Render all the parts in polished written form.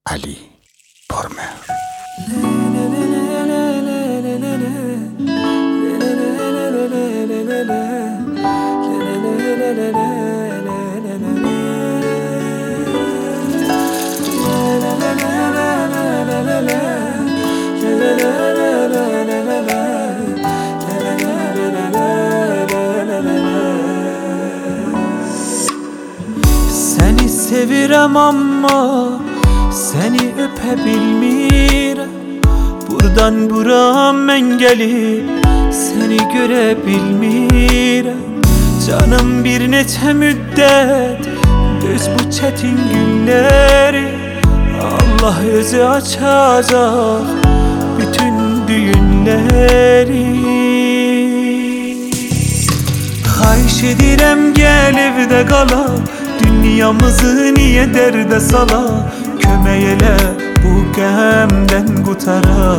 Ali Pormer. Seni sevirem ama seni öpebilmirəm. Buradan buram mən gelip seni görebilmirəm. Canım bir neçə müddət düz bu çetin günleri Allah özü açacak bütün düğünleri. Xahiş edirəm gel evdə qala, dünyamızı niye dərdə sala, kömək elə bu qəmdən qutara.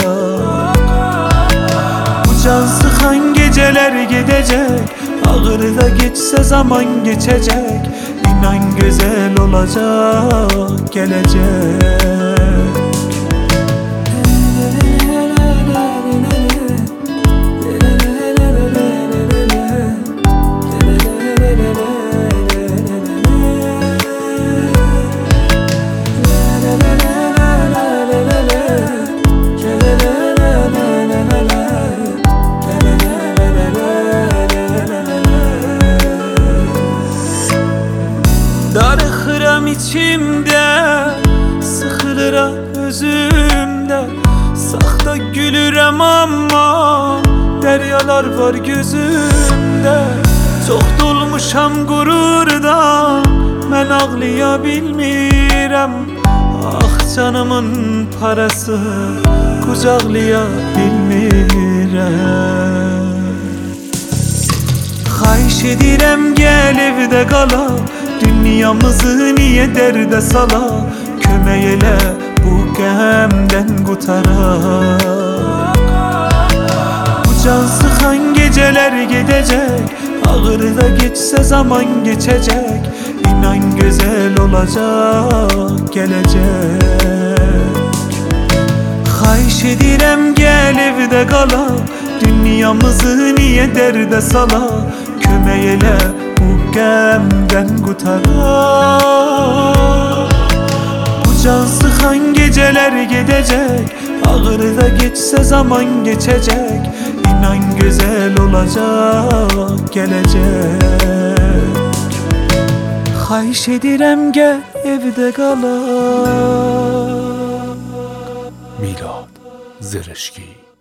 Bu can sıxan geceler gedecek, ağır da geçse zaman geçecek. İnan güzel olacak gelecek. Darıxıram içimdə, sıxılıram özümdə. Saxta gülürəm amma dəryalar var gözümdə. Çox dolmuşam qururdan, mən ağlaya bilmirəm. Ah canımın parası, qucaqlaya bilmirəm. Xahiş edirəm gel evdə qala, dünyamızı niye dərdə sala, kömək elə bu qəmdən qutara. Bu can sıxan geceler gedecek, ağır da geçse zaman geçecek. İnan güzel olacak gelecek. Xahiş edirəm gel evdə qala, dünyamızı niye dərdə sala, kömək elə bu qəmdən qutara. Bu can sıxan geceler gedecek, ağır da geçse zaman geçecek. İnan güzel olacak gelecek. Xahiş edirəm gel evdə qala. Milad Zırışki.